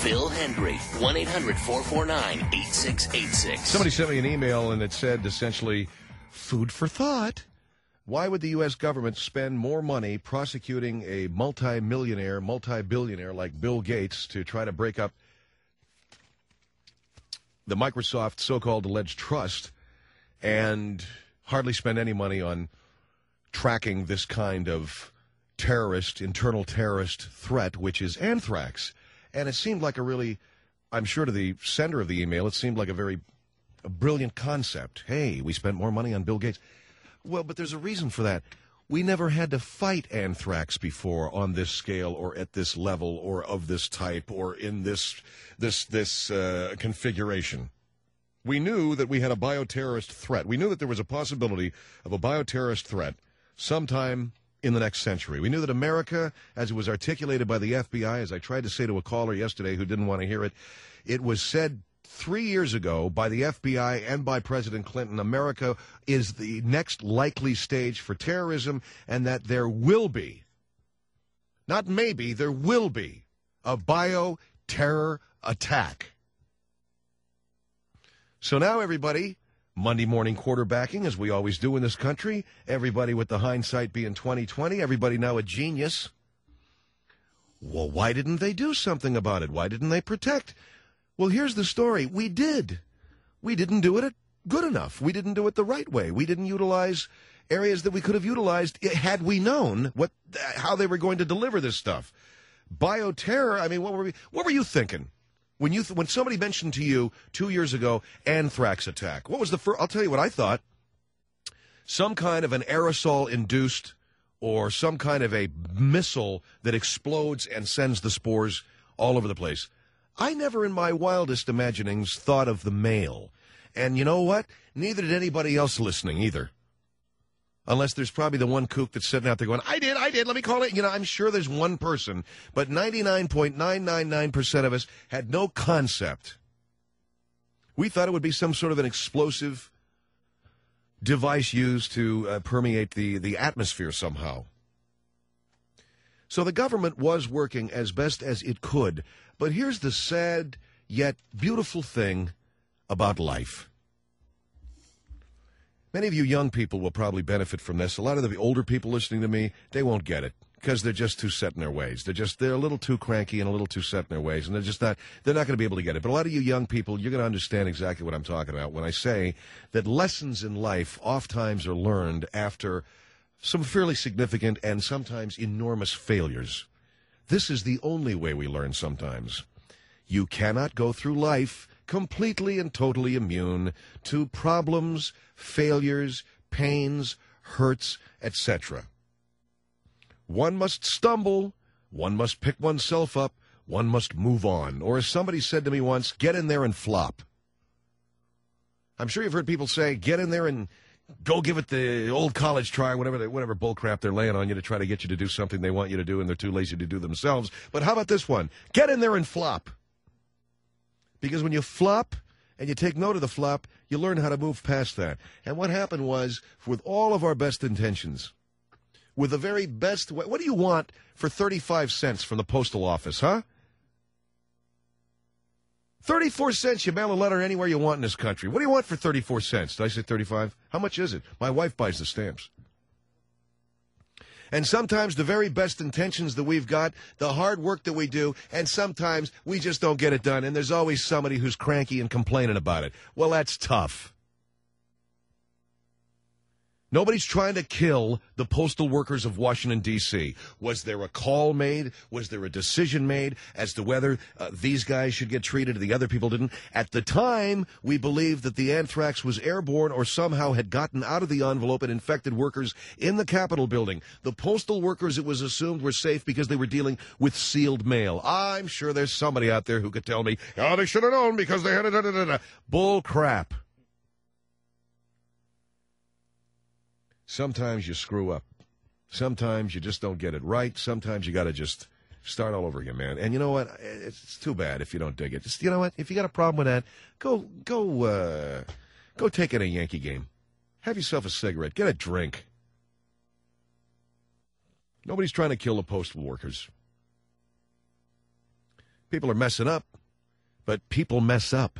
Phil Hendry, 1-800-449-8686. Somebody sent me an email and it said essentially, food for thought. Why would the U.S. government spend more money prosecuting a multi-millionaire, multi-billionaire like Bill Gates to try to break up the Microsoft so-called alleged trust and hardly spend any money on tracking this kind of internal terrorist threat, which is anthrax? And it seemed like I'm sure to the sender of the email, it seemed like a brilliant concept. Hey, we spent more money on Bill Gates. Well, but there's a reason for that. We never had to fight anthrax before on this scale or at this level or of this type or in this configuration. We knew that we had a bioterrorist threat. We knew that there was a possibility of a bioterrorist threat sometime in the next century. We knew that America, as it was articulated by the FBI, as I tried to say to a caller yesterday who didn't want to hear it, it was said 3 years ago by the FBI and by President Clinton, America is the next likely stage for terrorism, and that there will be, not maybe, there will be a bioterror attack. So now everybody, Monday morning quarterbacking, as we always do in this country, everybody with the hindsight being 20/20, everybody now a genius. Well, why didn't they do something about it? Why didn't they protect? Well, here's the story. We did. We didn't do it good enough. We didn't do it the right way. We didn't utilize areas that we could have utilized had we known how they were going to deliver this stuff. Bioterror, I mean, what were you thinking? When somebody mentioned to you 2 years ago, anthrax attack, what was the first? I'll tell you what I thought. Some kind of an aerosol-induced or some kind of a missile that explodes and sends the spores all over the place. I never in my wildest imaginings thought of the male. And you know what? Neither did anybody else listening either. Unless there's probably the one kook that's sitting out there going, I did, let me call it. You know, I'm sure there's one person. But 99.999% of us had no concept. We thought it would be some sort of an explosive device used to permeate the atmosphere somehow. So the government was working as best as it could. But here's the sad yet beautiful thing about life. Many of you young people will probably benefit from this. A lot of the older people listening to me, they won't get it because they're just too set in their ways. They're a little too cranky and a little too set in their ways, and they're not going to be able to get it. But a lot of you young people, you're going to understand exactly what I'm talking about when I say that lessons in life oftentimes are learned after some fairly significant and sometimes enormous failures. This is the only way we learn sometimes. You cannot go through life completely and totally immune to problems, failures, pains, hurts, etc. One must stumble, one must pick oneself up, one must move on. Or as somebody said to me once, get in there and flop. I'm sure you've heard people say, get in there and go give it the old college try, whatever bullcrap they're laying on you to try to get you to do something they want you to do and they're too lazy to do themselves. But how about this one? Get in there and flop. Because when you flop and you take note of the flop, you learn how to move past that. And what happened was, with all of our best intentions, with the very best, what do you want for 35 cents from the postal office, huh? 34 cents, you mail a letter anywhere you want in this country. What do you want for 34 cents? Did I say 35? How much is it? My wife buys the stamps. And sometimes the very best intentions that we've got, the hard work that we do, and sometimes we just don't get it done, and there's always somebody who's cranky and complaining about it. Well, that's tough. Nobody's trying to kill the postal workers of Washington, D.C. Was there a call made? Was there a decision made as to whether these guys should get treated and the other people didn't? At the time, we believed that the anthrax was airborne or somehow had gotten out of the envelope and infected workers in the Capitol building. The postal workers, it was assumed, were safe because they were dealing with sealed mail. I'm sure there's somebody out there who could tell me, oh, they should have known because they had a bull crap. Sometimes you screw up. Sometimes you just don't get it right. Sometimes you got to just start all over again, man. And you know what? It's too bad if you don't dig it. Just, you know what? If you got a problem with that, go take in a Yankee game. Have yourself a cigarette. Get a drink. Nobody's trying to kill the postal workers. People are messing up, but people mess up.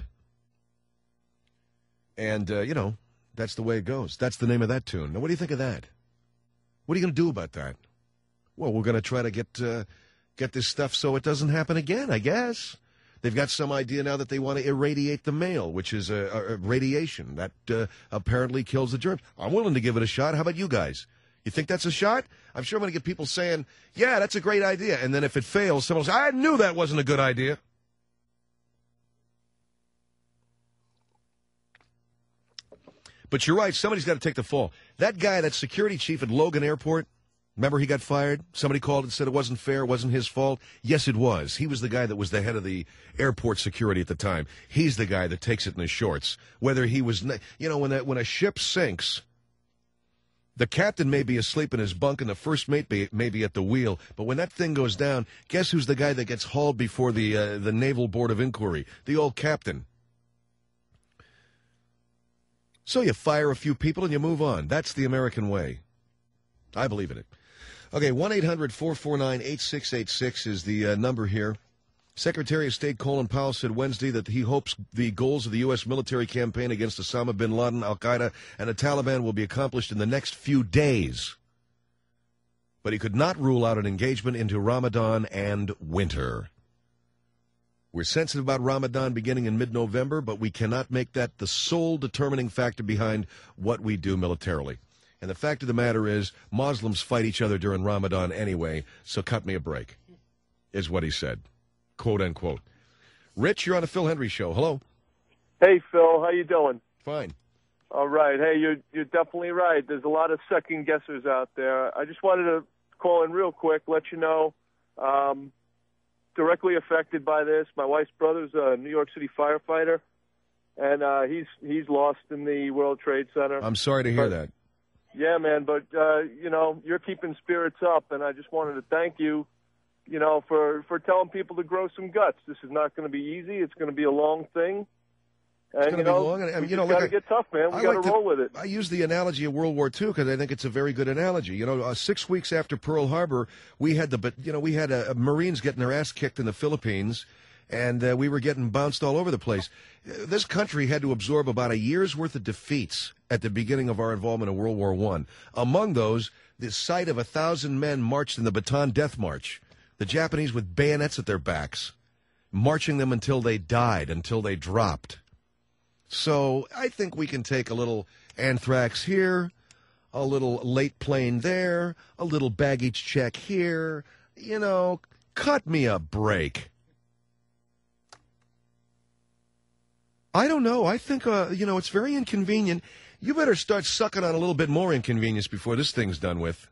And, that's the way it goes. That's the name of that tune. Now, what do you think of that? What are you going to do about that? Well, we're going to try to get this stuff so it doesn't happen again, I guess. They've got some idea now that they want to irradiate the mail, which is a radiation that apparently kills the germs. I'm willing to give it a shot. How about you guys? You think that's a shot? I'm sure I'm going to get people saying, yeah, that's a great idea. And then if it fails, someone will say, I knew that wasn't a good idea. But you're right. Somebody's got to take the fall. That guy, that security chief at Logan Airport, remember he got fired? Somebody called and said it wasn't fair, it wasn't his fault. Yes, it was. He was the guy that was the head of the airport security at the time. He's the guy that takes it in his shorts. Whether he was, when a ship sinks, the captain may be asleep in his bunk and the first mate may be at the wheel. But when that thing goes down, guess who's the guy that gets hauled before the Naval Board of Inquiry? The old captain. So you fire a few people and you move on. That's the American way. I believe in it. Okay, 1-800-449-8686 is the number here. Secretary of State Colin Powell said Wednesday that he hopes the goals of the U.S. military campaign against Osama bin Laden, al-Qaeda, and the Taliban will be accomplished in the next few days. But he could not rule out an engagement into Ramadan and winter. We're sensitive about Ramadan beginning in mid-November, but we cannot make that the sole determining factor behind what we do militarily. And the fact of the matter is, Muslims fight each other during Ramadan anyway, so cut me a break, is what he said, quote unquote. Rich, you're on the Phil Hendry Show. Hello. Hey, Phil. How you doing? Fine. All right. Hey, you're definitely right. There's a lot of second guessers out there. I just wanted to call in real quick, let you know. Directly affected by this. My wife's brother's a New York City firefighter, and he's lost in the World Trade Center. I'm sorry to hear that. Yeah, man, but, you're keeping spirits up, and I just wanted to thank you, for telling people to grow some guts. This is not going to be easy. It's going to be a long thing. And, it's going to be long. And, we got to get tough, man. We got to roll with it. I use the analogy of World War II because I think it's a very good analogy. 6 weeks after Pearl Harbor, we had Marines getting their ass kicked in the Philippines, and we were getting bounced all over the place. This country had to absorb about a year's worth of defeats at the beginning of our involvement in World War I. Among those, the sight of 1,000 men marched in the Bataan Death March, the Japanese with bayonets at their backs, marching them until they died, until they dropped. So I think we can take a little anthrax here, a little late plane there, a little baggage check here. Cut me a break. I don't know. I think, it's very inconvenient. You better start sucking on a little bit more inconvenience before this thing's done with.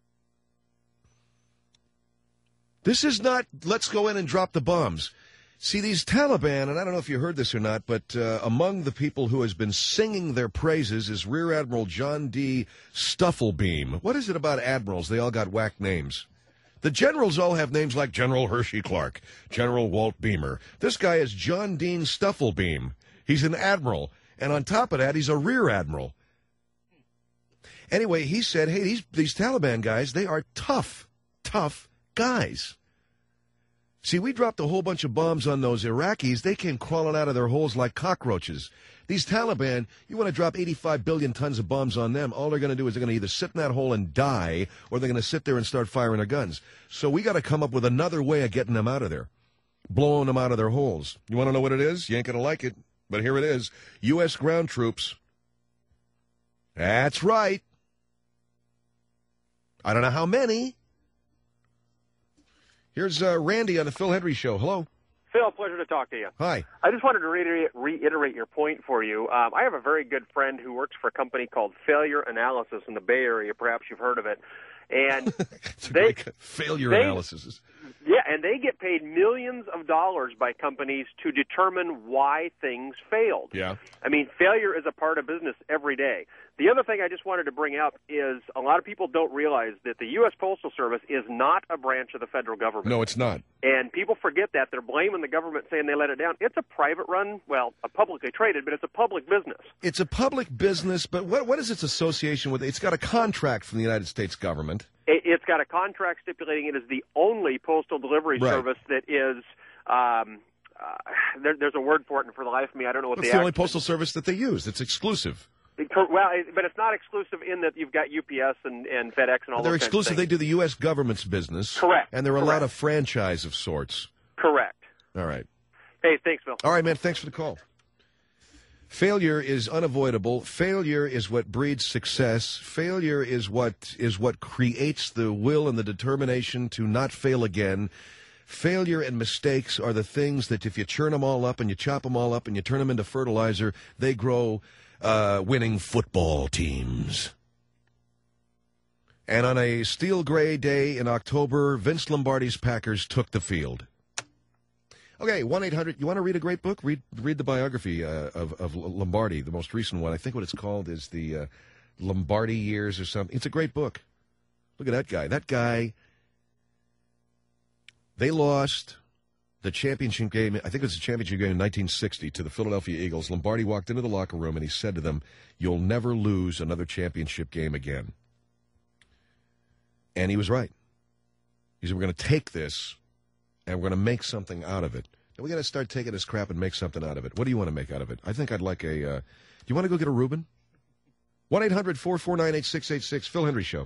This is not, let's go in and drop the bombs. See, these Taliban, and I don't know if you heard this or not, but among the people who has been singing their praises is Rear Admiral John D. Stufflebeam. What is it about admirals? They all got whack names. The generals all have names like General Hershey Clark, General Walt Beamer. This guy is John Dean Stufflebeam. He's an admiral, and on top of that, he's a rear admiral. Anyway, he said, hey, these Taliban guys, they are tough guys. See, we dropped a whole bunch of bombs on those Iraqis. They came crawling out of their holes like cockroaches. These Taliban, you want to drop 85 billion tons of bombs on them, all they're going to do is they're going to either sit in that hole and die, or they're going to sit there and start firing their guns. So we got to come up with another way of getting them out of there, blowing them out of their holes. You want to know what it is? You ain't going to like it, but here it is. U.S. ground troops. That's right. I don't know how many. Here's Randy on the Phil Hendry Show. Hello. Phil, pleasure to talk to you. Hi. I just wanted to reiterate your point for you. I have a very good friend who works for a company called Failure Analysis in the Bay Area. Perhaps you've heard of it. And failure analysis. Yeah, and they get paid millions of dollars by companies to determine why things failed. Yeah. I mean, failure is a part of business every day. The other thing I just wanted to bring up is a lot of people don't realize that the U.S. Postal Service is not a branch of the federal government. No, it's not. And people forget that. They're blaming the government, saying they let it down. It's a private run, well, a publicly traded, but it's a public business. It's a public business, but what is its association with it? It's got a contract from the United States government. It's got a contract stipulating it is the only postal delivery service that is There's a word for it, and for the life of me, I don't know what It's the only postal service that they use. It's exclusive. Well, but it's not exclusive in that you've got UPS and FedEx and all They're those kinds of exclusive. things. They do the U.S. government's business. Correct. And they're a lot of franchise of sorts. Correct. All right. Hey, thanks, Phil. All right, man. Thanks for the call. Failure is unavoidable. Failure is what breeds success. Failure is what creates the will and the determination to not fail again. Failure and mistakes are the things that if you churn them all up and you chop them all up and you turn them into fertilizer, they grow winning football teams. And on a steel gray day in October, Vince Lombardi's Packers took the field. Okay, 1-800, you want to read a great book? Read the biography of Lombardi, the most recent one. I think what it's called is the Lombardi Years or something. It's a great book. Look at that guy. That guy, they lost the championship game, I think it was the championship game in 1960 to the Philadelphia Eagles. Lombardi walked into the locker room and he said to them, "You'll never lose another championship game again." And he was right. He said, "We're going to take this and we're going to make something out of it. And we're going to start taking this crap and make something out of it." What do you want to make out of it? I think I'd like a, do you want to go get a Reuben? 1-800-449-8686, Phil Hendry Show.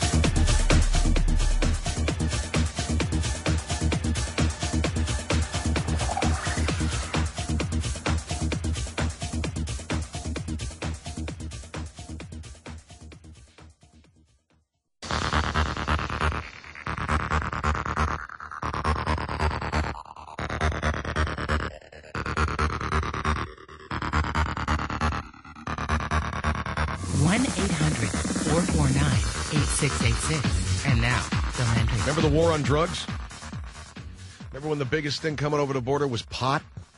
And now, Phil Hendry. Remember the war on drugs? Remember when the biggest thing coming over the border was pot?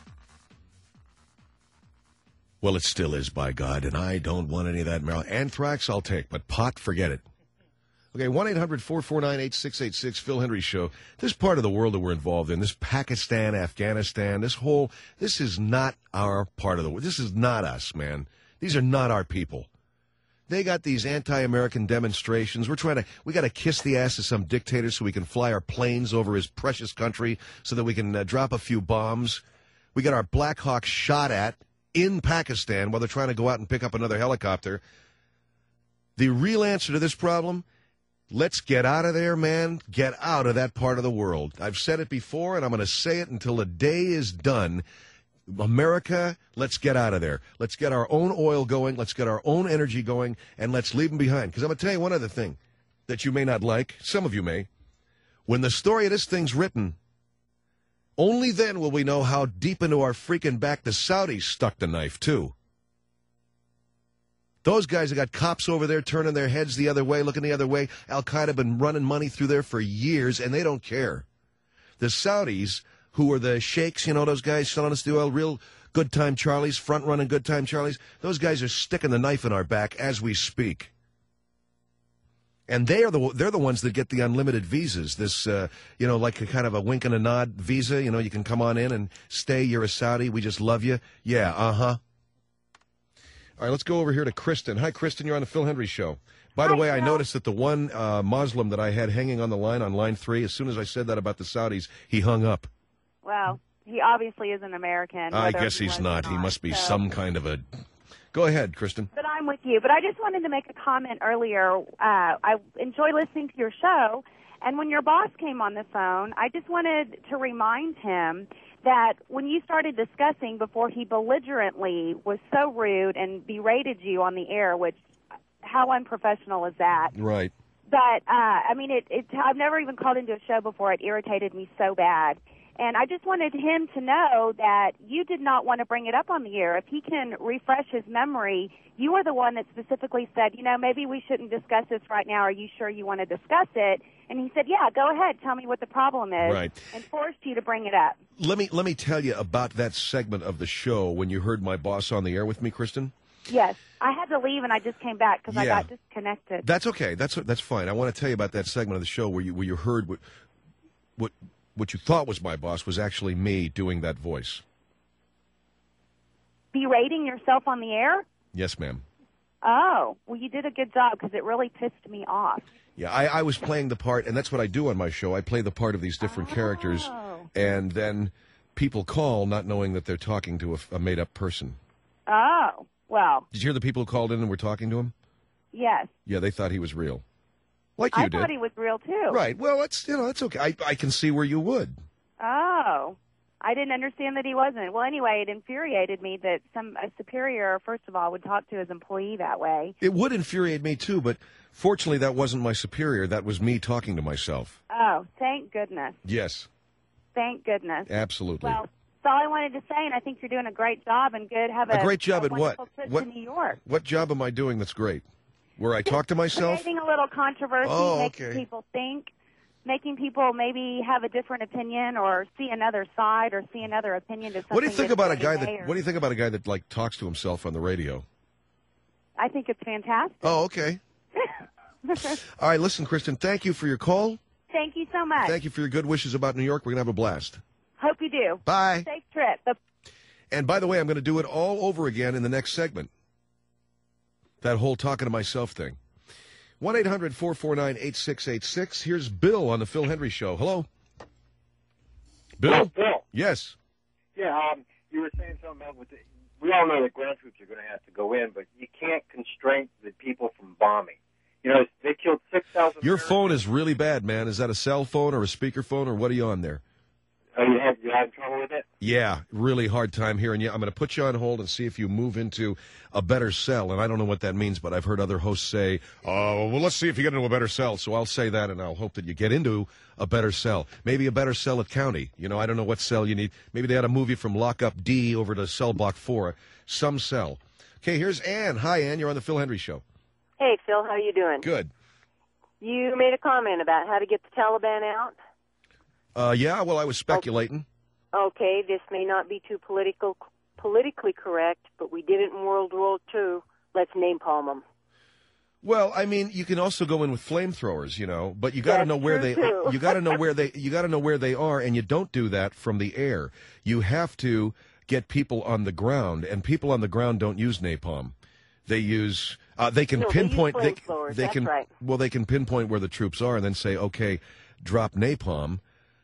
Well, it still is, by God, and I don't want any of that marijuana. Anthrax, I'll take, but pot, forget it. Okay, 1-800-449-8686, Phil Hendry Show. This part of the world that we're involved in, this Pakistan, Afghanistan, this is not our part of the world. This is not us, man. These are not our people. They got these anti-American demonstrations. We got to kiss the ass of some dictator so we can fly our planes over his precious country so that we can drop a few bombs. We got our Black Hawk shot at in Pakistan while they're trying to go out and pick up another helicopter. The real answer to this problem, let's get out of there, man. Get out of that part of the world. I've said it before, and I'm going to say it until the day is done. America, let's get out of there. Let's get our own oil going. Let's get our own energy going, and let's leave them behind. Because I'm going to tell you one other thing that you may not like. Some of you may. When the story of this thing's written, only then will we know how deep into our freaking back the Saudis stuck the knife, too. Those guys have got cops over there turning their heads the other way, looking the other way. Al-Qaeda been running money through there for years, and they don't care. The Saudis, who are the sheikhs, you know, those guys selling us the oil, real good time Charlies, front-running good time Charlies, those guys are sticking the knife in our back as we speak. And they're the ones that get the unlimited visas, this, like a kind of a wink and a nod visa. You know, you can come on in and stay. You're a Saudi. We just love you. Yeah, uh-huh. All right, let's go over here to Kristen. Hi, Kristen. You're on the Phil Hendry Show. By the way, I noticed that the one Muslim that I had hanging on the line on line 3, as soon as I said that about the Saudis, he hung up. Well, he obviously is an American. I guess he's not. He must be some kind of a... Go ahead, Kristen. But I'm with you. But I just wanted to make a comment earlier. I enjoy listening to your show, and when your boss came on the phone, I just wanted to remind him that when you started discussing before he belligerently was so rude and berated you on the air, which, how unprofessional is that? Right. But, I've never even called into a show before. It irritated me so bad. And I just wanted him to know that you did not want to bring it up on the air. If he can refresh his memory, you were the one that specifically said, maybe we shouldn't discuss this right now. Are you sure you want to discuss it? And he said, yeah, go ahead. Tell me what the problem is. Right. And forced you to bring it up. Let me tell you about that segment of the show when you heard my boss on the air with me, Kristen. Yes. I had to leave, and I just came back because I got disconnected. That's okay. That's fine. I want to tell you about that segment of the show where you heard what you thought was my boss was actually me doing that voice. Berating yourself on the air? Yes, ma'am. Oh, well, you did a good job because it really pissed me off. Yeah, I was playing the part, and that's what I do on my show. I play the part of these different characters, and then people call not knowing that they're talking to a made-up person. Oh, well, Did you hear the people who called in and were talking to him? yes. Yeah, they thought he was real. Like you I did. thought he was real, too. Right. Well, that's okay. I can see where you would. Oh, I didn't understand that he wasn't. Well, anyway, it infuriated me that a superior, first of all, would talk to his employee that way. It would infuriate me, too, but fortunately that wasn't my superior. That was me talking to myself. Oh, thank goodness. Yes, Thank goodness. absolutely. Well, that's all I wanted to say, and I think you're doing a great job and good. Have A great job at what? wonderful trip What- to New York. What job am I doing that's great? Where I talk to myself? Creating a little controversy, Oh, making okay. people think, making people maybe have a different opinion or see another side or see another opinion to something. What do you think about a guy that? that? What do you think about a guy that like talks to himself on the radio? I think it's fantastic. Oh, okay. All right, listen, Kristen. Thank you for your call. Thank you so much. Thank you for your good wishes about New York. We're gonna have a blast. Hope you do. Bye. Safe trip. And by the way, I'm going to do it all over again in the next segment. That whole talking to myself thing. 1-800-449-8686. Here's Bill on the Phil Hendry Show. Hello. Bill? Bill. Yes. Yeah, you were saying something about we all know that ground troops are going to have to go in, but you can't constrain the people from bombing. You know, they killed 6,000. Your phone is really bad, man. Is that a cell phone or a speakerphone, or what are you on there? Oh, you having trouble with it? Yeah, really hard time hearing you. I'm going to put you on hold and see if you move into a better cell. And I don't know what that means, but I've heard other hosts say, oh, well, let's see if you get into a better cell. So I'll say that, and I'll hope that you get into a better cell. Maybe a better cell at county. You know, I don't know what cell you need. Maybe they had a movie from Lockup D over to Cell Block 4. Some cell. Okay, here's Ann. Hi, Ann. You're on the Phil Hendry Show. Hey, Phil, how you doing? Good. You made a comment about how to get the Taliban out. Yeah, well, I was speculating. Okay, this may not be too politically correct, but we did it in World War II. Let's napalm them. Well, I mean, you can also go in with flamethrowers, you know, but you got to know where they you got to know where they are, and you don't do that from the air. You have to get people on the ground, and people on the ground don't use napalm. They use they can pinpoint they use flamethrowers. they can That's right. well they can pinpoint where the troops are and then say, okay, drop napalm.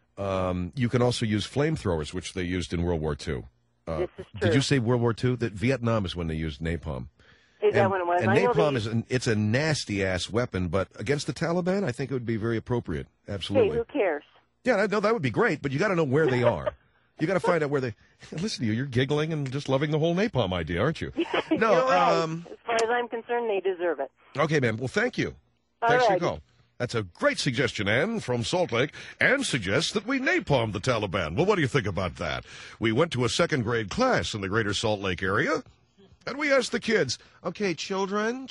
You can also use flamethrowers, which they used in World War II. This is true. Did you say World War II? That Vietnam is when they used napalm. Is that what it was? And I know napalm it's a nasty ass weapon, but against the Taliban, I think it would be very appropriate. Absolutely. Hey, who cares? Yeah, no, that would be great, but you got to know where they are. You got to find out where they. Listen to you. You're giggling and just loving the whole napalm idea, aren't you? No. You're right. As far as I'm concerned, they deserve it. Okay, man. Well, thank you. Thanks for your call. That's a great suggestion, Ann, from Salt Lake. Ann suggests that we napalm the Taliban. Well, what do you think about that? We went to a second-grade class in the greater Salt Lake area, and we asked the kids, okay, children,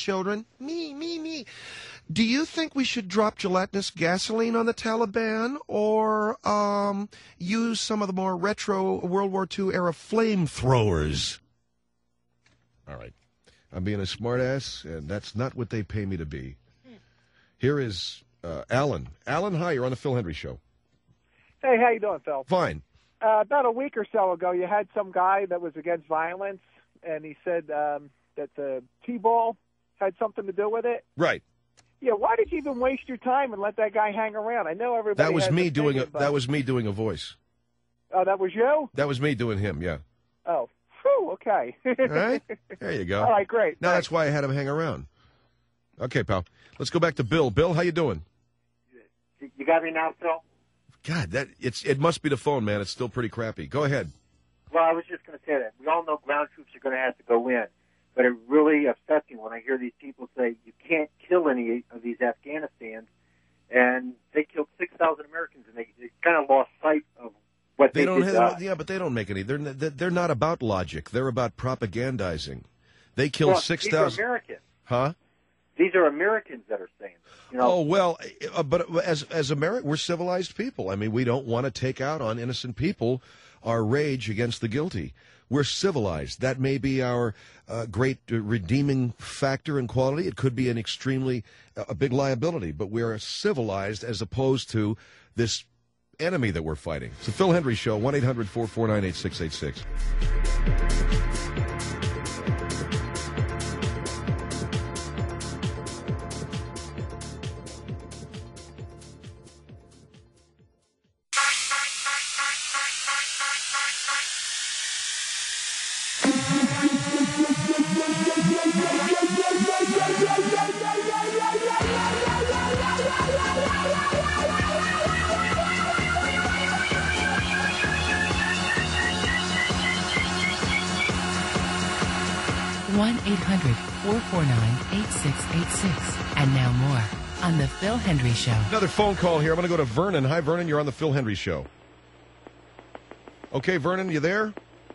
me. Do you think we should drop gelatinous gasoline on the Taliban or use some of the more retro World War II-era flamethrowers? All right. I'm being a smartass, and that's not what they pay me to be. Here is Alan. Alan, hi. You're on the Phil Hendry Show. Hey, how you doing, Phil? Fine. About a week or so ago, you had some guy that was against violence, and he said that the T-ball had something to do with it. Right. Yeah. Why did you even waste your time and let that guy hang around? I know everybody. That was has me opinions, doing but... That was me doing a voice. Oh, that was you? That was me doing him. Yeah. Oh, phew, okay. All right. There you go. All right, great. Now Thanks. that's why I had him hang around. Okay, pal. Let's go back to Bill. Bill, how you doing? You got me now, Phil? God, it must be the phone, man. It's still pretty crappy. Go ahead. Well, I was just going to say that. We all know ground troops are going to have to go in, but it really upsets me when I hear these people say you can't kill any of these Afghanistans, and they killed 6,000 Americans, and they kind of lost sight of what they don't did. yeah, but they don't make any. They're not about logic. They're about propagandizing. They killed 6,000. These are Americans. Huh? These are Americans that are saying this. You know? Oh, well, but as America, we're civilized people. I mean, we don't want to take out on innocent people our rage against the guilty. We're civilized. That may be our great redeeming factor and quality. It could be an extremely a big liability, but we're civilized as opposed to this enemy that we're fighting. It's the Phil Hendry Show, 1-800-449-8686. 1-800-449-8686. And now more on The Phil Hendrie Show. Another phone call here. I'm going to go to Vernon. Hi, Vernon. You're on The Phil Hendrie Show. Okay, Vernon, you there?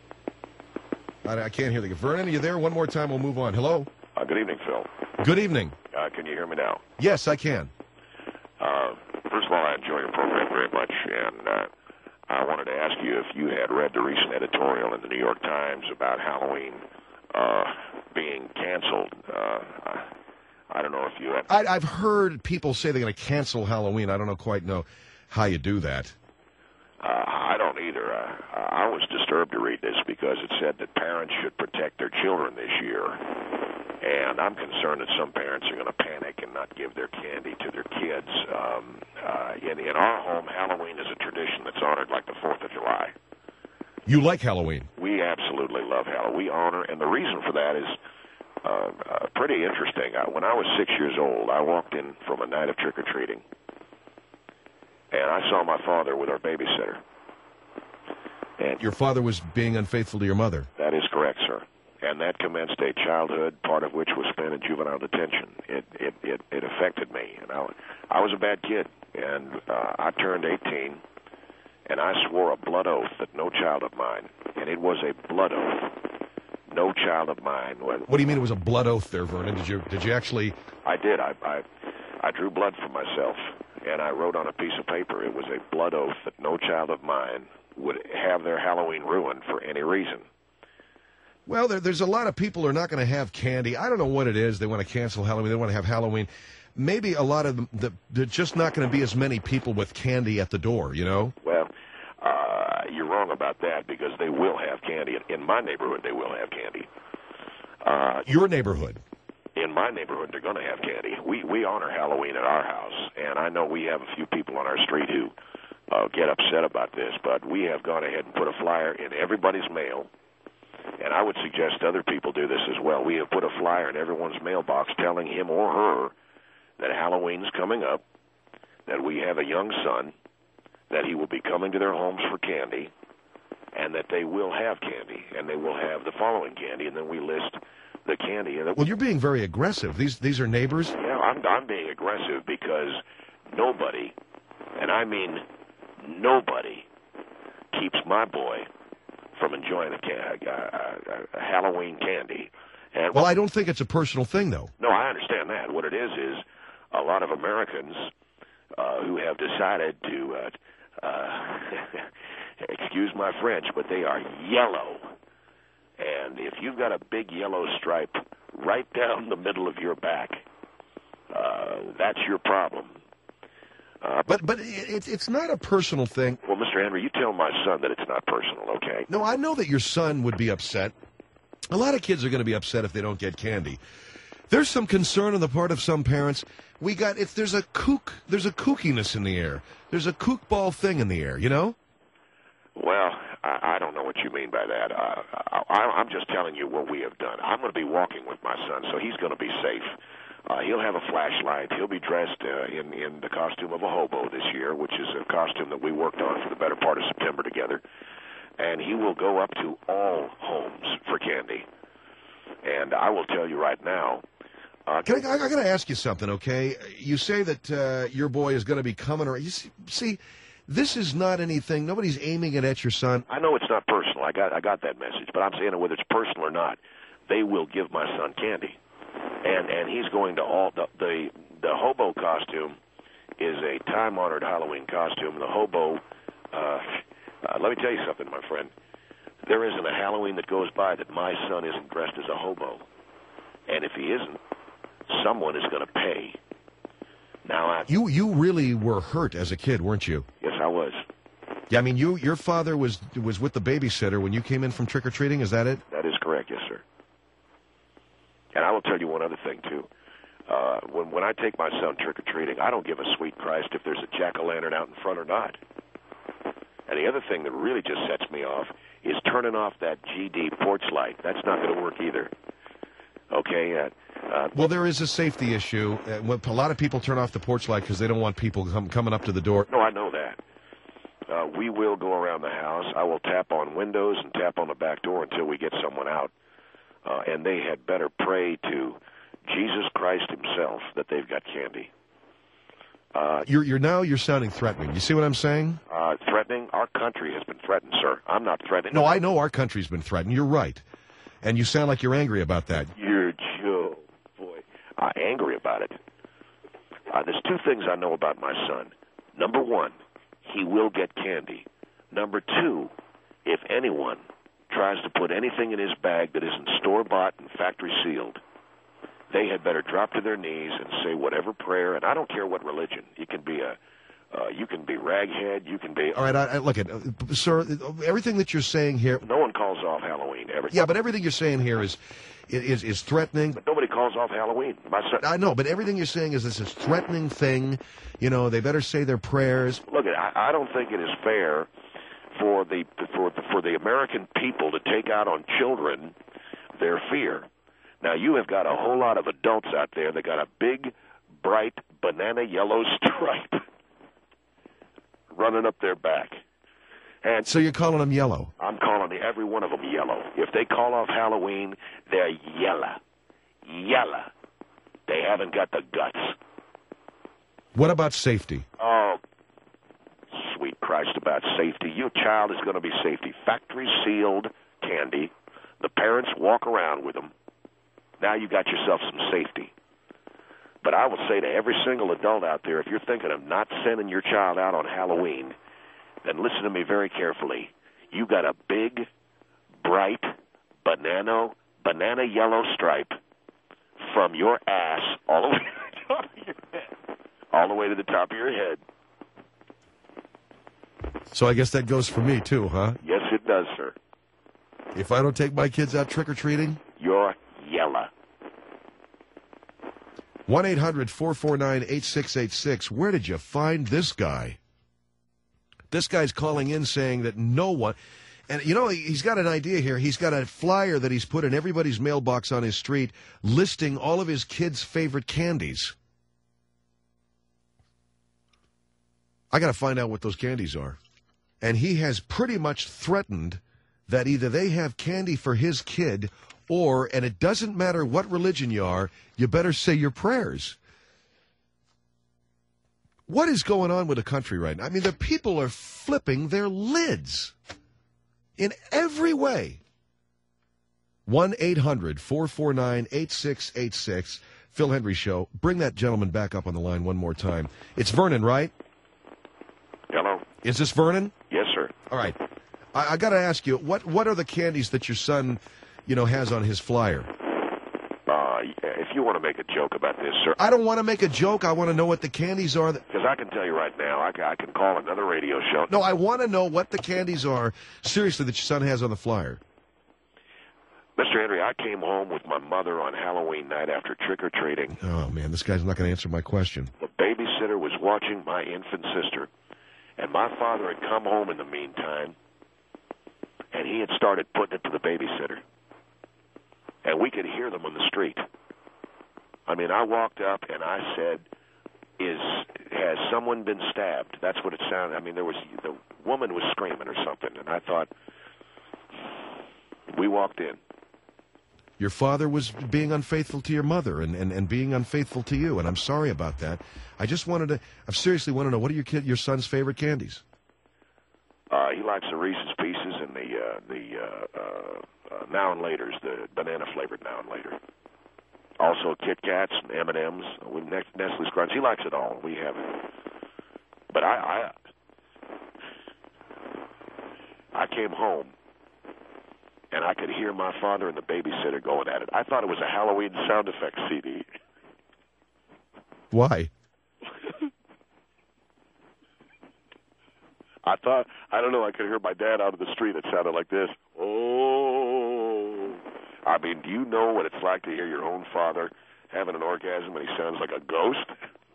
I can't hear you. Vernon, are you there? One more time, we'll move on. Hello? Good evening, Phil. Good evening. Can you hear me now? Yes, I can. First of all, I enjoy your program very much, and I wanted to ask you if you had read the recent editorial in the New York Times about Halloween being canceled. I don't know if you have... I've heard people say they're going to cancel Halloween. I don't quite know how you do that. I don't either. I was disturbed to read this because it said that parents should protect their children this year. And I'm concerned that some parents are going to panic and not give their candy to their kids. In our home, Halloween is a tradition that's honored like the 4th of July. You like Halloween? We absolutely love Halloween. We honor, and the reason for that is pretty interesting. When I was 6 years old, I walked in from a night of trick-or-treating, and I saw my father with our babysitter. And your father was being unfaithful to your mother? That is correct, sir. And that commenced a childhood, part of which was spent in juvenile detention. It affected me. And I was a bad kid, and I turned 18, and I swore a blood oath that no child of mine, and it was a blood oath, no child of mine. What do you mean it was a blood oath there, Vernon? Did you actually... I did. I drew blood from myself, and I wrote on a piece of paper, it was a blood oath that no child of mine would have their Halloween ruined for any reason. Well, there's a lot of people who are not going to have candy. I don't know what it is. They want to cancel Halloween. They want to have Halloween. Maybe a lot of them, there's just not going to be as many people with candy at the door, you know? Well, you're wrong about that because they will have candy. In my neighborhood, they will have candy. Your neighborhood? In my neighborhood, they're going to have candy. We honor Halloween at our house, and I know we have a few people on our street who get upset about this, but we have gone ahead and put a flyer in everybody's mail. And I would suggest other people do this as well. We have put a flyer in everyone's mailbox telling him or her that Halloween's coming up, that we have a young son, that he will be coming to their homes for candy, and that they will have candy, and they will have the following candy, and then we list the candy. Well, you're being very aggressive. These are neighbors? Yeah, I'm being aggressive because nobody, and I mean nobody, keeps my boy from enjoying a Halloween candy. And well, I don't think it's a personal thing, though. No, I understand that. What it is a lot of Americans who have decided to, excuse my French, but they are yellow. And if you've got a big yellow stripe right down the middle of your back, that's your problem. But it's not a personal thing. Well, Mr. Henry, you tell my son that it's not personal, okay? No, I know that your son would be upset. A lot of kids are going to be upset if they don't get candy. There's some concern on the part of some parents. There's a kookiness in the air. There's a kookball thing in the air, you know? Well, I don't know what you mean by that. I'm just telling you what we have done. I'm going to be walking with my son, so he's going to be safe. He'll have a flashlight. He'll be dressed in the costume of a hobo this year, which is a costume that we worked on for the better part of September together. And he will go up to all homes for candy. And I will tell you right now. I got to ask you something, okay? You say that your boy is going to be coming. Or you see, this is not anything. Nobody's aiming it at your son. I know it's not personal. I got that message. But I'm saying that whether it's personal or not, they will give my son candy. And he's going to all the hobo costume is a time-honored Halloween costume. The hobo, let me tell you something, my friend. There isn't a Halloween that goes by that my son isn't dressed as a hobo. And if he isn't, someone is going to pay. Now, you really were hurt as a kid, weren't you? Yes, I was. Yeah, I mean, your father was with the babysitter when you came in from trick-or-treating, is that it? That is correct, yes, sir. And I will tell you one other thing, too. When I take my son trick-or-treating, I don't give a sweet Christ if there's a jack-o'-lantern out in front or not. And the other thing that really just sets me off is turning off that GD porch light. That's not going to work either. Okay? Well, there is a safety issue. A lot of people turn off the porch light because they don't want people coming up to the door. No, I know that. We will go around the house. I will tap on windows and tap on the back door until we get someone out. and they had better pray to Jesus Christ himself that they've got candy. You're sounding threatening. You see what I'm saying? Threatening? Our country has been threatened, sir. I'm not threatening. No, I know our country's been threatened. You're right. And you sound like you're angry about that. You're Joe, boy. Angry about it. There's two things I know about my son. Number one, he will get candy. Number two, if anyone tries to put anything in his bag that isn't store-bought and factory-sealed, they had better drop to their knees and say whatever prayer, and I don't care what religion. You can be raghead, you can be... All right, look at, sir, everything that you're saying here... No one calls off Halloween ever. Yeah, but everything you're saying here is threatening. But nobody calls off Halloween. My son... I know, but everything you're saying is this is threatening thing. You know, they better say their prayers. Look, I don't think it is fair for the American people to take out on children their fear. Now, you have got a whole lot of adults out there that got a big, bright, banana yellow stripe running up their back. And so you're calling them yellow? I'm calling every one of them yellow. If they call off Halloween, they're yellow. Yellow. They haven't got the guts. What about safety? Oh, sweet Christ, about safety. Your child is going to be safety. Factory-sealed candy. The parents walk around with them. Now you got yourself some safety. But I will say to every single adult out there, if you're thinking of not sending your child out on Halloween, then listen to me very carefully. You got a big, bright, banana yellow stripe from your ass all the way to the top of your head. All the way to the top of your head. So I guess that goes for me, too, huh? Yes, it does, sir. If I don't take my kids out trick-or-treating? You're yellow. 1-800-449-8686. Where did you find this guy? This guy's calling in saying that no one... And, you know, he's got an idea here. He's got a flyer that he's put in everybody's mailbox on his street listing all of his kids' favorite candies. I got to find out what those candies are. And he has pretty much threatened that either they have candy for his kid or, and it doesn't matter what religion you are, you better say your prayers. What is going on with the country right now? I mean, the people are flipping their lids in every way. 1-800-449-8686. Phil Hendry Show. Bring that gentleman back up on the line one more time. It's Vernon, right? Hello. Is this Vernon? Yes, sir. All right. I got to ask you, what are the candies that your son, has on his flyer? If you want to make a joke about this, sir. I don't want to make a joke. I want to know what the candies are. Because I can tell you right now, I can call another radio show. No, I want to know what the candies are, seriously, that your son has on the flyer. Mr. Henry, I came home with my mother on Halloween night after trick-or-treating. Oh, man, this guy's not going to answer my question. The babysitter was watching my infant sister, and my father had come home in the meantime, and he had started putting it to the babysitter. And we could hear them on the street. I mean, I walked up and I said, has someone been stabbed? That's what it sounded. I mean, the woman was screaming or something, and I thought, we walked in. Your father was being unfaithful to your mother and being unfaithful to you, and I'm sorry about that. I seriously want to know, what are your son's favorite candies? He likes the Reese's Pieces and the Now and Laters, the banana-flavored Now and Later. Also Kit Kats and M&Ms with Nestle's Crunch. He likes it all. We have it. But I came home, and I could hear my father and the babysitter going at it. I thought it was a Halloween sound effects CD. Why? I don't know, I could hear my dad out of the street. It sounded like this. Oh. I mean, do you know what it's like to hear your own father having an orgasm and he sounds like a ghost?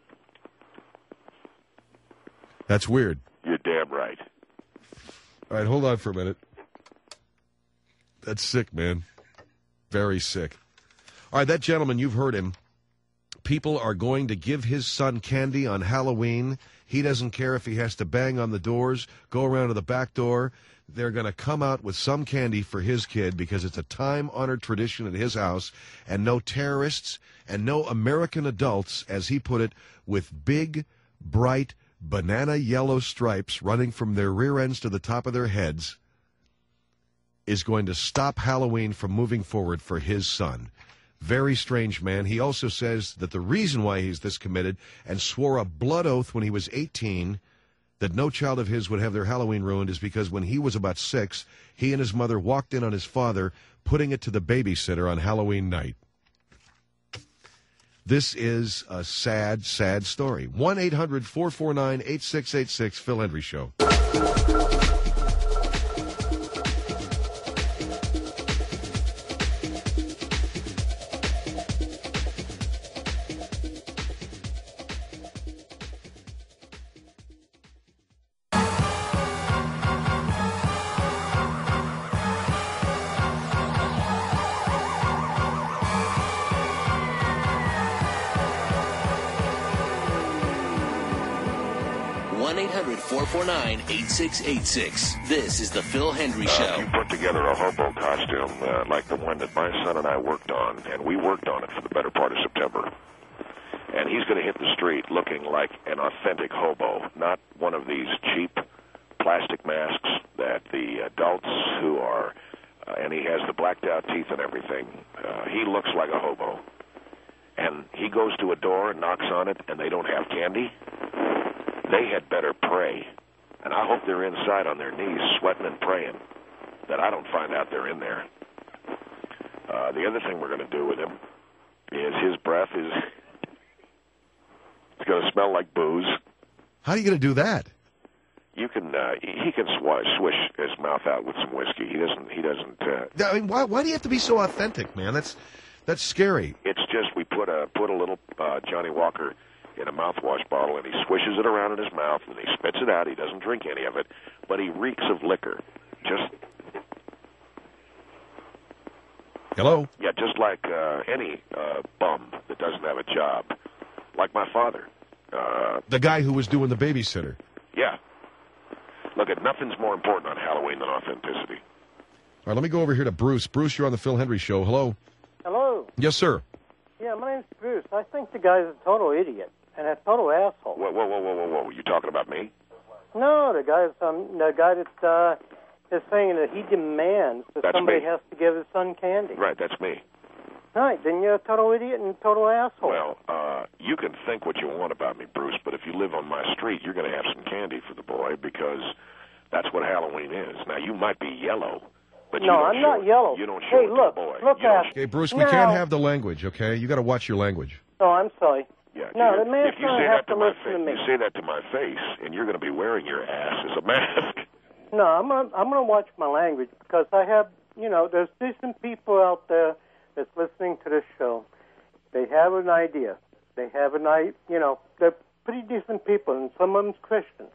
That's weird. You're damn right. All right, hold on for a minute. That's sick, man. Very sick. All right, that gentleman, you've heard him. People are going to give his son candy on Halloween. He doesn't care if he has to bang on the doors, go around to the back door. they're going to come out with some candy for his kid because it's a time-honored tradition at his house, and no terrorists and no American adults, as he put it, with big, bright, banana yellow stripes running from their rear ends to the top of their heads is going to stop Halloween from moving forward for his son. Very strange man. He also says that the reason why he's this committed and swore a blood oath when he was 18 that no child of his would have their Halloween ruined is because when he was about 6, he and his mother walked in on his father putting it to the babysitter on Halloween night. This is a sad, sad story. 1-800-449-8686, Phil Hendrie Show. This is the Phil Hendrie Show. You put together a hobo costume like the one that my son and I worked on, and we worked on it for the better part of September. And he's going to hit the street looking like an authentic hobo, not one of these cheap plastic masks that the adults who are, and he has the blacked out teeth and everything. He looks like a hobo. And he goes to a door and knocks on it, and they don't have candy. They had better pray. And I hope they're inside on their knees, sweating and praying that I don't find out they're in there. The other thing we're going to do with him is his breath is it's going to smell like booze. How are you going to do that? You can he can swish his mouth out with some whiskey. He doesn't. I mean, why do you have to be so authentic, man? That's scary. It's just we put a little Johnny Walker in a mouthwash bottle, and he swishes it around in his mouth, and he spits it out. He doesn't drink any of it, but he reeks of liquor. Just hello? Yeah, just like any bum that doesn't have a job, like my father. The guy who was doing the babysitter. Yeah. Look, nothing's more important on Halloween than authenticity. All right, let me go over here to Bruce. Bruce, you're on the Phil Hendrie Show. Hello. Hello. Yes, sir. Yeah, my name's Bruce. I think the guy's a total idiot and a total asshole. Whoa. You talking about me? No, the guy that is saying that he demands that That's somebody me. has to give his son candy. Right, that's me. Right, then you're a total idiot and a total asshole. Well, you can think what you want about me, Bruce, but if you live on my street, you're going to have some candy for the boy because that's what Halloween is. Now, you might be yellow, but no, I'm not yellow. You don't show it to the boy. Look at Okay, Bruce, we can't have the language, okay? You got to watch your language. Oh, I'm sorry. Yeah, no, the man's if you going say to have that to my listen to me. you say that to my face, and you're going to be wearing your ass as a mask. No, I'm gonna watch my language because I have, there's decent people out there that's listening to this show. They have an idea. They have an idea. They're pretty decent people, and some of them's Christians.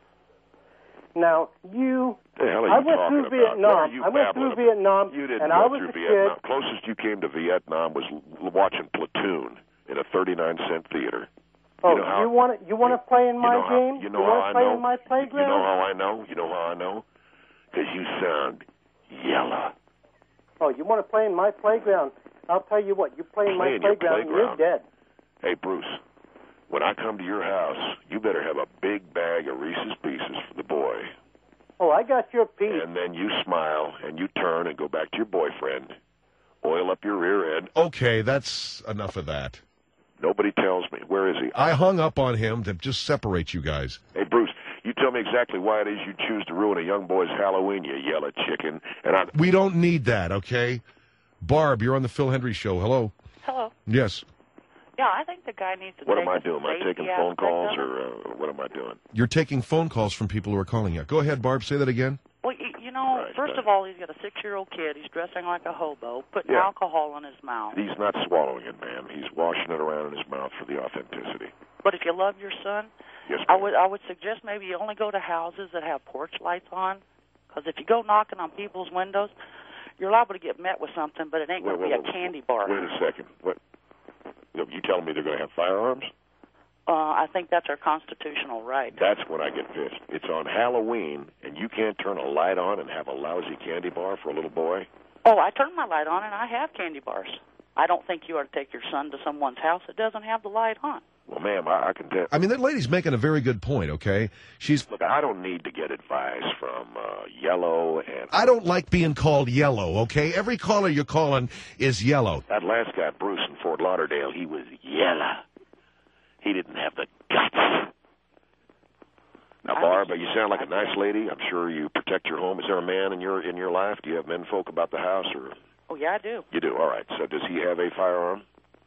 Now, The hell are I you went talking through about? Vietnam. What I are went you through babbling Vietnam, about? You didn't and go I was through a Vietnam. kid. Closest you came to Vietnam was watching Platoon in a 39-cent theater. Oh, you want to play in my game? You know how I play know? in my playground? You know how I know? You know how I know? Because you sound yellow. Oh, you want to play in my playground? I'll tell you what. You play in my playground, you're dead. Hey, Bruce, when I come to your house, you better have a big bag of Reese's Pieces for the boy. Oh, I got your piece. And then you smile, and you turn and go back to your boyfriend, oil up your rear end. Okay, that's enough of that. Nobody tells me. Where is he? I hung up on him to just separate you guys. Hey, Bruce, you tell me exactly why it is you choose to ruin a young boy's Halloween, you yellow chicken. And We don't need that, okay? Barb, you're on the Phil Hendrie Show. Hello. Hello. Yes. Yeah, I think the guy needs to What take am I the doing? Am I safety taking phone aspect calls, of it. or what am I doing? You're taking phone calls from people who are calling you. Go ahead, Barb. Say that again. Well, first of all, he's got a 6-year-old kid. He's dressing like a hobo, putting alcohol in his mouth. He's not swallowing it, ma'am. He's washing it around in his mouth for the authenticity. But if you love your son, yes, I would suggest maybe you only go to houses that have porch lights on, because if you go knocking on people's windows, you're liable to get met with something, but it ain't going to be a candy bar. Wait a second. What? You telling me they're going to have firearms? I think that's our constitutional right. That's when I get pissed. It's on Halloween, and you can't turn a light on and have a lousy candy bar for a little boy? Oh, I turn my light on, and I have candy bars. I don't think you ought to take your son to someone's house that doesn't have the light on. Well, ma'am, I can tell. I mean, that lady's making a very good point, okay? Look, I don't need to get advice from Yellow and... I don't like being called yellow, okay? Every caller you're calling is yellow. That last guy, Bruce, in Fort Lauderdale, he was yellow. He didn't have the guts. Now, Barb, you sound like a nice lady. I'm sure you protect your home. Is there a man in your life? Do you have men folk about the house? Or? Oh, yeah, I do. You do? All right. So does he have a firearm?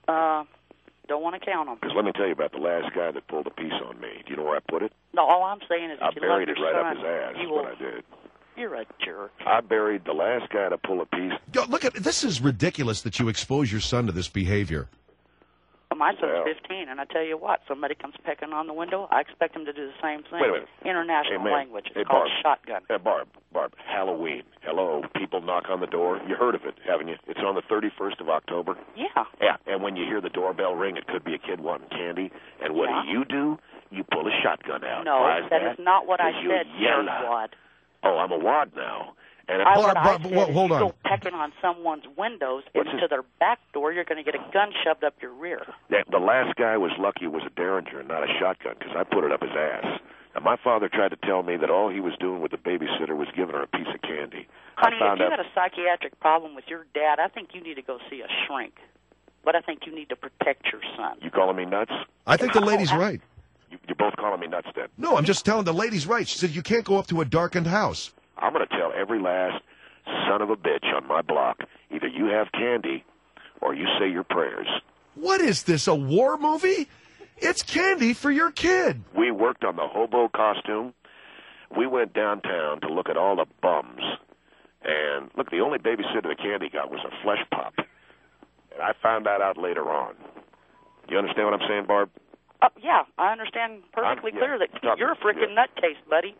Don't want to count them. Because let me tell you about the last guy that pulled a piece on me. Do you know where I put it? No, all I'm saying is I if you buried love it your right son, up his ass is what I did. You're a jerk. I buried the last guy to pull a piece. Yo, look at this. Is ridiculous that you expose your son to this behavior. My son's 15, and I tell you what, somebody comes pecking on the window, I expect him to do the same thing. Wait a minute. International language. It's Hey, called Barb. shotgun. Hey, Barb, Halloween. Hello, people knock on the door. You heard of it, haven't you? It's on the 31st of October. Yeah. Yeah, and when you hear the doorbell ring, it could be a kid wanting candy. And what do? You pull a shotgun out. No, Why is that is not what I said, yell. wad. Oh, I'm a wad now. And Barb, If hold you on. go pecking on someone's windows into their back door, you're going to get a gun shoved up your rear. The last guy was lucky it was a Derringer and not a shotgun, because I put it up his ass. And my father tried to tell me that all he was doing with the babysitter was giving her a piece of candy. Honey, if you got a psychiatric problem with your dad, I think you need to go see a shrink. But I think you need to protect your son. You calling me nuts? I think the lady's right. You're both calling me nuts then. No, I'm just telling the lady's right. She said you can't go up to a darkened house. I'm going to tell every last son of a bitch on my block, either you have candy or you say your prayers. What is this, a war movie? It's candy for your kid. We worked on the hobo costume. We went downtown to look at all the bums. And, look, the only babysitter the candy got was a flesh pop. And I found that out later on. You understand what I'm saying, Barb? Yeah, I understand perfectly clear that you're a freaking nutcase, buddy.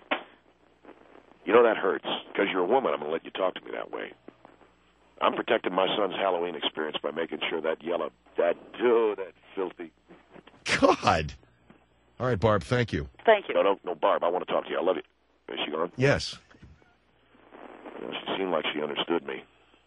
You know that hurts. Because you're a woman, I'm going to let you talk to me that way. I'm protecting my son's Halloween experience by making sure that that filthy. God. All right, Barb, thank you. Thank you. No, Barb, I want to talk to you. I love you. Is she gone? Yes. She seemed like she understood me.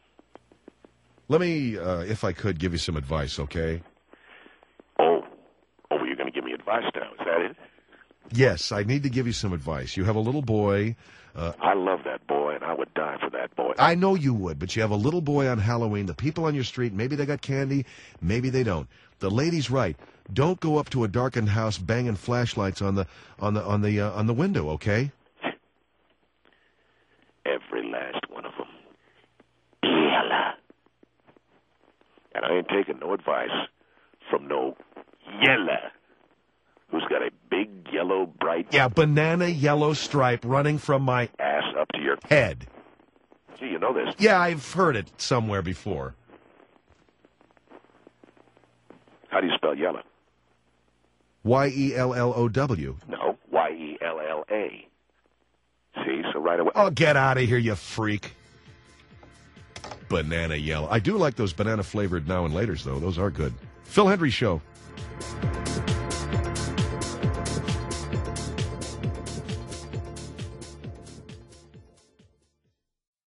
Let me, if I could, give you some advice, okay? Oh, you're going to give me advice now. Is that it? Yes, I need to give you some advice. You have a little boy. I love that boy, and I would die for that boy. I know you would, but you have a little boy on Halloween. The people on your street, maybe they got candy, maybe they don't. The lady's right. Don't go up to a darkened house banging flashlights on the window, okay? Every last one of them. Yella. And I ain't taking no advice from no Yella, who's got a big yellow bright... Yeah, banana yellow stripe running from my... ass up to your... head. Gee, you know this. Yeah, I've heard it somewhere before. How do you spell yellow? Y-E-L-L-O-W. No, Y-E-L-L-A. See, so right away... Oh, get out of here, you freak. Banana yellow. I do like those banana-flavored now and laters, though. Those are good. Phil Hendry Show.